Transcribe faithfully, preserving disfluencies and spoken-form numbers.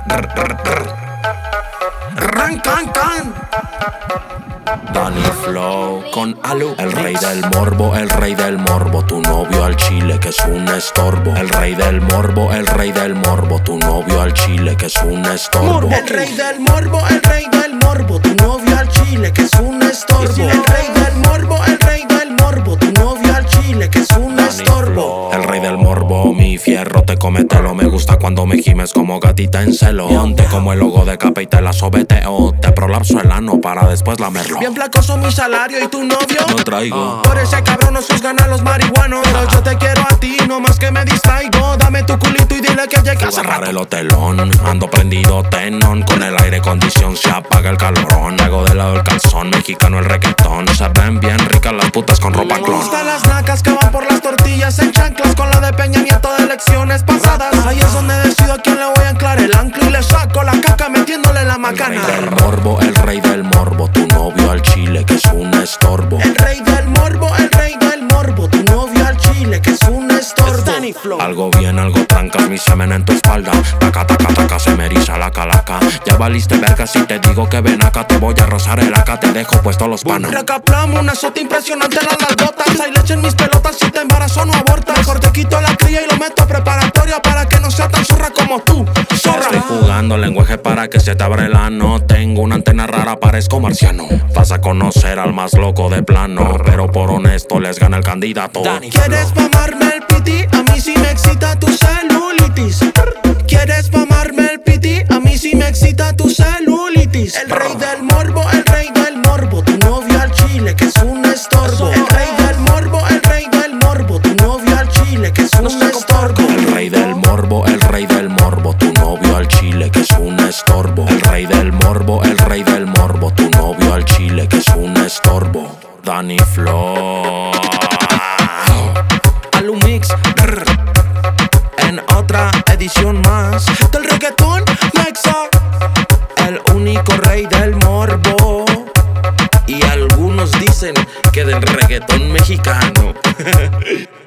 Ran, can, can. Danny Flow con Alu, el rey del morbo, el rey del morbo. Tu novio al chile que es un estorbo. El rey del morbo, el rey del morbo. Tu novio al chile que es un estorbo. El rey del morbo, el rey del morbo. Tu novio al chile que es un estorbo. El rey del morbo, el rey del morbo. Tu novio al chile que es un estorbo. El rey del morbo, mi fierro te cometelo. Me gusta cuando me gimes como gatita en celo. Te como el logo de capa y te la sobeteo. Te prolapso el ano para después lamerlo. Bien placoso mi salario y tu novio no traigo. Por ese cabrón no sus ganas los marihuanos. Pero yo te quiero a ti, no más que me distraigo. Dame tu culito y dile que llegue hace rato. El hotelón, ando prendido tenon. Con el aire condición se apaga el calorón. Hago de lado el calzón, mexicano el reggaetón. Se ven bien ricas las putas con ropa clon. Me gustan las nacas que van por las tortillas en chanclas. Con la de Peña Nieto de elecciones pasadas. Ahí es donde decido a quién le voy a anclar el ancla. Y le saco la caca metiéndole la macana. El rey del morbo, el rey del morbo. Tu novio al chile que es un estorbo. El rey del morbo, el rey del morbo. Tu novio al chile que es un estorbo. Danny Flow. Algo bien, algo trancas, mi semen en tu espalda. Taca, taca, taca, se me eriza la calaca. Ya valiste verga si te digo que ven acá. Te voy a rozar el acá, te dejo puesto los panos. Recaplamo una sota impresionante en las largotas. Hay leche en mis pelotas, si te embarazo no abortas. Mejor te quito la cría y lo meto a preparatoria para que no sea tan zorra como tú, zorra. Estoy jugando lenguaje para que se te abra el ano. Tengo una antena rara, parezco marciano. Vas a conocer al más loco de plano, pero por honesto les gana el candidato. ¿Quieres mamarme el piti? A mí sí me excita tu celulitis. ¿Quieres mamarme el piti? A mí sí me excita tu celulitis. El rey del morbo, el rey del morbo. Tu novio al chile que es un estorbo. El rey del morbo, el rey del morbo. Tu novio al chile que es un estorbo. El rey del morbo, el rey del morbo. Tu novio al chile que es un estorbo. El rey del morbo, el rey del morbo. Tu novio al chile que es un estorbo. Danny Flow. Alumix en otra edición más del reggaetón mexa. El único rey del morbo. Y algunos dicen que del reggaetón mexicano.